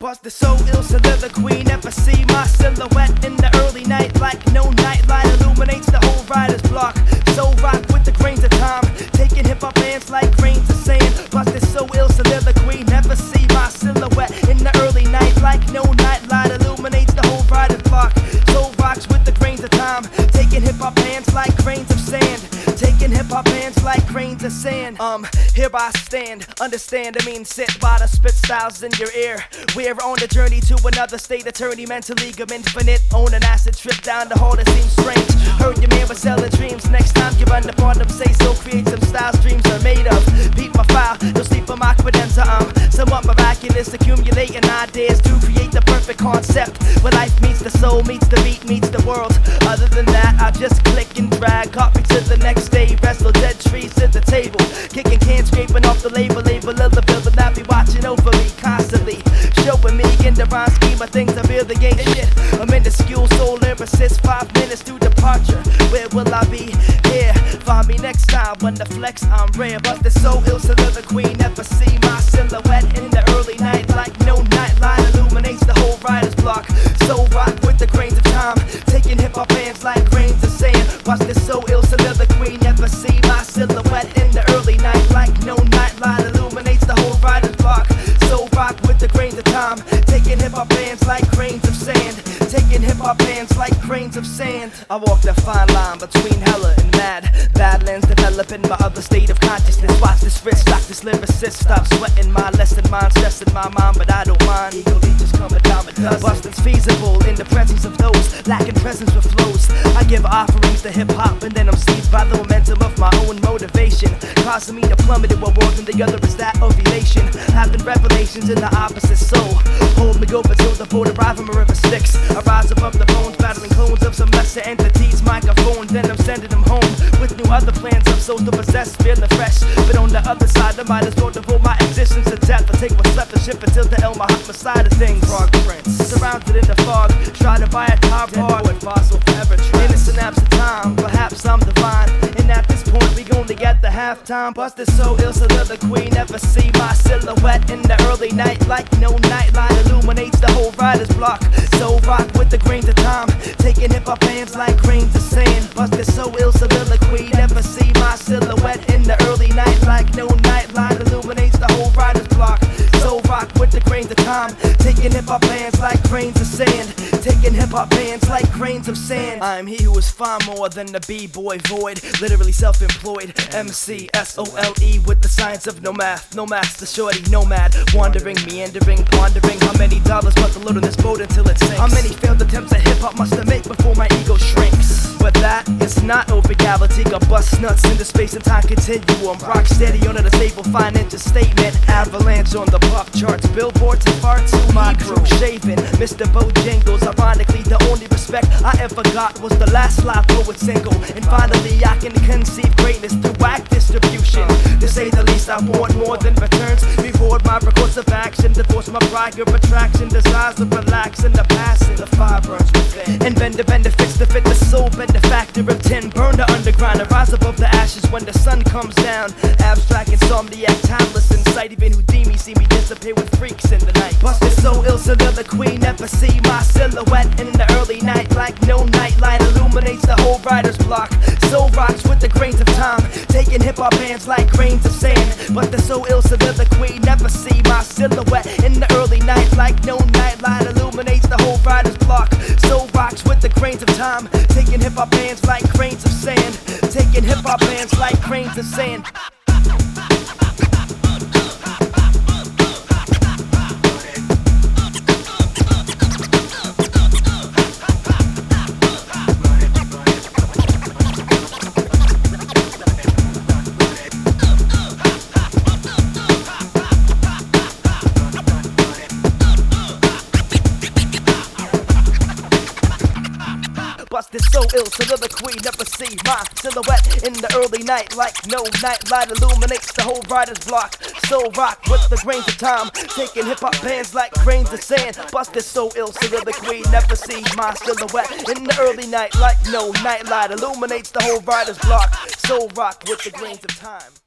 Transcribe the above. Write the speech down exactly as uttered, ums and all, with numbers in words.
Busted so ill, soliloquy, never see my silhouette in the early night like no nightlight illuminates the whole writer's block. So rock with the grains of time, taking hip-hop bands like grains of sand. Busted so ill, soliloquy, never see my silhouette in the early night like no nightlight illuminates the whole writer's block. So rocks with the grains of time, taking hip-hop bands like grains of sand. Taking hip-hop bands like grains of sand. Um, here I stand, understand, I mean sit by the spit styles in your ear. We're on a journey to another state, eternity, mental league of infinite. On an acid trip down the hall that seems strange. Heard your man was selling dreams, next time you run upon them, say so, create some styles dreams are made of. Beat my file, don't sleep on my credenza, I'm somewhat miraculous, accumulating ideas to create the perfect concept. Where life meets the soul, meets the beat, meets the world. Other than that, I just click and drag, copy to the next day, wrestle dead trees at the table, kicking cans, scraping off the label, label of the bill, and I be watching over me constantly, showing me in the rhyme scheme of things I really ain't shit. A minuscule soul lyricist, five minutes to departure. Where will I be? Here, find me next time when the flex I'm rare, but the so ill soliloquy, never see my silhouette in the early night like no nightlight illuminates the whole writer's block. So rock with the grains of time, taking hip-hop bands like grains of sand. Watch this so ill soliloquy, never see my silhouette in the early night like no nightlight illuminates the whole writer's block. So rock with the grains of time, taking hip-hop bands like grains of sand. Taking hip-hop bands like grains of sand. I walk the fine line between hella and mad. Badlands developing my other state of consciousness. Watch this wrist, lock this lyricist. Stop sweating my lesson, mind stressing my mind, but I don't mind. Ego leeches coming down with us. Busting's feasible in the presence of those lacking presence with flows. I give offerings to hip-hop and then I'm seized by the momentum of my own motivation, causing me to plummet in one world and the other is that of elation. Having revelations in the opposite soul. Hold me over till the boat arrive on my river Styx. I rise above the bones, battling clones of some lesser entities. Microphone, then I'm sending them home with new other plans of souls to possess, feeling fresh. But on the other side, I might as well devote my existence to death. I take what's left and ship it till the El Mahatma side of things. Frog Prince, surrounded in the fog, try to buy a top hard. Fossil forever trapped. Innocent apps of time, perhaps I'm divine. And at this point, we only get the halftime. Busted so ill, soliloquy, never see my silhouette in the early night like no nightlight illuminates the whole writer's block. So rock with the grains of time, taking hip-hop bands like grains of sand. Busted so ill, soliloquy, never see my silhouette in the early night like no nightlight illuminates the whole writer's block. So rock with the grains of time, taking hip-hop bands like grains of sand. Taking hip-hop bands like grains of sand. I'm he who is far more than the b-boy void, literally self-employed M C S O L E with the science of no math, no master, shorty, nomad, wandering, meandering, pondering how many dollars must I load on this boat until it sinks. How many failed attempts at hip-hop must I make before my ego shrinks? But that is not over galaxy, got bust nuts into space and time continuum. Rock steady under the stable financial statement. Avalanche on the pop charts, billboards and farts. My crew shaving, Mister Bojangles. Ironically, the only respect I ever got was the last live poet single. And finally, I can conceive greatness through whack distribution. To say the least, I want more than returns. Reward my records of action, divorce my pride, your attraction, desires to relax in the passing. The fire burns within. And bend the benefits to fit the soul, bend the factor of ten. Burn the underground and rise above the ashes when the sun comes down. Abstract insomniac, timeless insight. Even Houdini see me disappear with freaks in the night. Busted so ill, soliloquy, never see my silhouette in the early night like no nightlight illuminates the whole writer's block. So rocks with the grains of time, taking hip-hop bands like grains of sand. But the so ill soliloquy, never see my silhouette in the early night like no nightlight illuminates the whole writer's block. So rocks with the grains of time, taking hip-hop bands like grains of sand. Taking hip-hop bands like grains of sand. Busted so ill, soliloquy, never see my silhouette in the early night like no nightlight illuminates the whole writer's block. So rock with the grains of time, taking hip-hop bands like grains of sand. Busted so ill, soliloquy, never see my silhouette in the early night like no nightlight illuminates the whole writer's block. So rock with the grains of time.